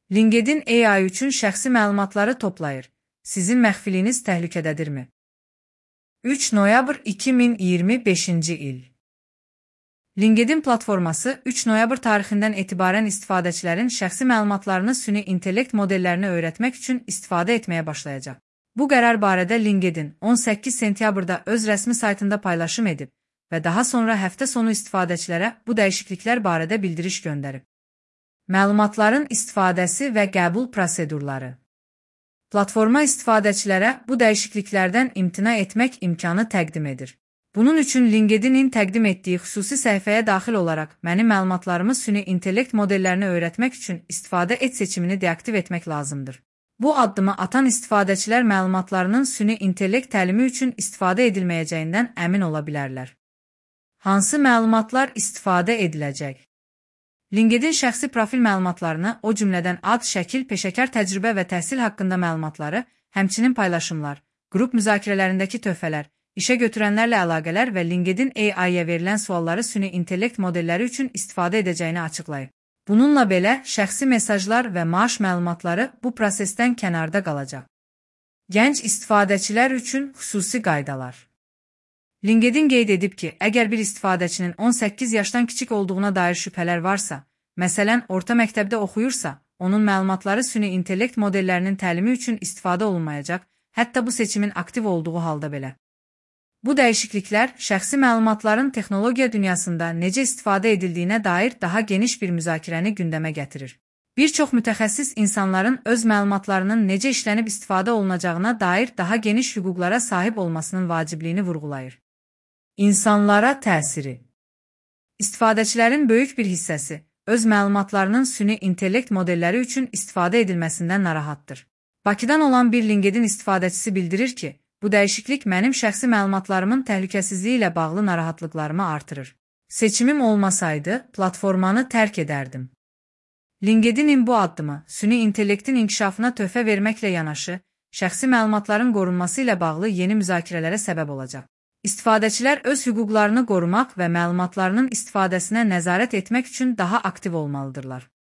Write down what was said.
LinkedIn AI üçün şəxsi məlumatları toplayır. Sizin məxfiliyiniz təhlükədədirmi? 3 noyabr 2025-ci il. LinkedIn platforması 3 noyabr tarixindən etibarən istifadəçilərin şəxsi məlumatlarını süni intellekt modellərinə öyrətmək üçün istifadə etməyə başlayacaq. Bu qərar barədə LinkedIn 18 sentyabrda öz rəsmi saytında paylaşım edib və daha sonra həftə sonu istifadəçilərə bu dəyişikliklər barədə bildiriş göndərib. Məlumatların istifadəsi və qəbul prosedurları. Platforma istifadəçilərə bu dəyişikliklərdən imtina etmək imkanı təqdim edir. Bunun üçün LinkedIn-in təqdim etdiyi xüsusi səhifəyə daxil olaraq mənim məlumatlarımı süni intellekt modellərinə öyrətmək üçün istifadə et seçimini deaktiv etmək lazımdır. Bu addımı atan istifadəçilər məlumatlarının süni intellekt təlimi üçün istifadə edilməyəcəyindən əmin ola bilərlər. Hansı məlumatlar istifadə ediləcək? LinkedIn şəxsi profil məlumatlarını, o cümlədən ad, şəkil, peşəkar təcrübə və təhsil haqqında məlumatları, həmçinin paylaşımlar, qrup müzakirələrindəki töhfələr, işə götürənlərlə əlaqələr və LinkedIn AI-yə verilən sualları süni intellekt modelləri üçün istifadə edəcəyini açıqlayıb. Bununla belə, şəxsi mesajlar və maaş məlumatları bu prosesdən kənarda qalacaq. Gənc istifadəçilər üçün xüsusi qaydalar. LinkedIn qeyd edib ki, əgər bir istifadəçinin 18 yaşdan kiçik olduğuna dair şübhələr varsa, məsələn, orta məktəbdə oxuyursa, onun məlumatları süni intellekt modellərinin təlimi üçün istifadə olunmayacaq, hətta bu seçimin aktiv olduğu halda belə. Bu dəyişikliklər şəxsi məlumatların texnologiya dünyasında necə istifadə edildiyinə dair daha geniş bir müzakirəni gündəmə gətirir. Bir çox mütəxəssis insanların öz məlumatlarının necə işlənib istifadə olunacağına dair daha geniş hüquqlara sahib olmasının vacibliyini vurğulayır. İnsanlara təsiri. İstifadəçilərin böyük bir hissəsi öz məlumatlarının süni intellekt modelləri üçün istifadə edilməsindən narahatdır. Bakıdan olan bir LinkedIn istifadəçisi bildirir ki, bu dəyişiklik mənim şəxsi məlumatlarımın təhlükəsizliyi ilə bağlı narahatlıqlarımı artırır. Seçimim olmasaydı, platformanı tərk edərdim. LinkedIn-in bu addımı süni intellektin inkişafına töhfə verməklə yanaşı, şəxsi məlumatların qorunması ilə bağlı yeni müzakirələrə səbəb olacaq. İstifadəçilər öz hüquqlarını qorumaq və məlumatlarının istifadəsinə nəzarət etmək üçün daha aktiv olmalıdırlar.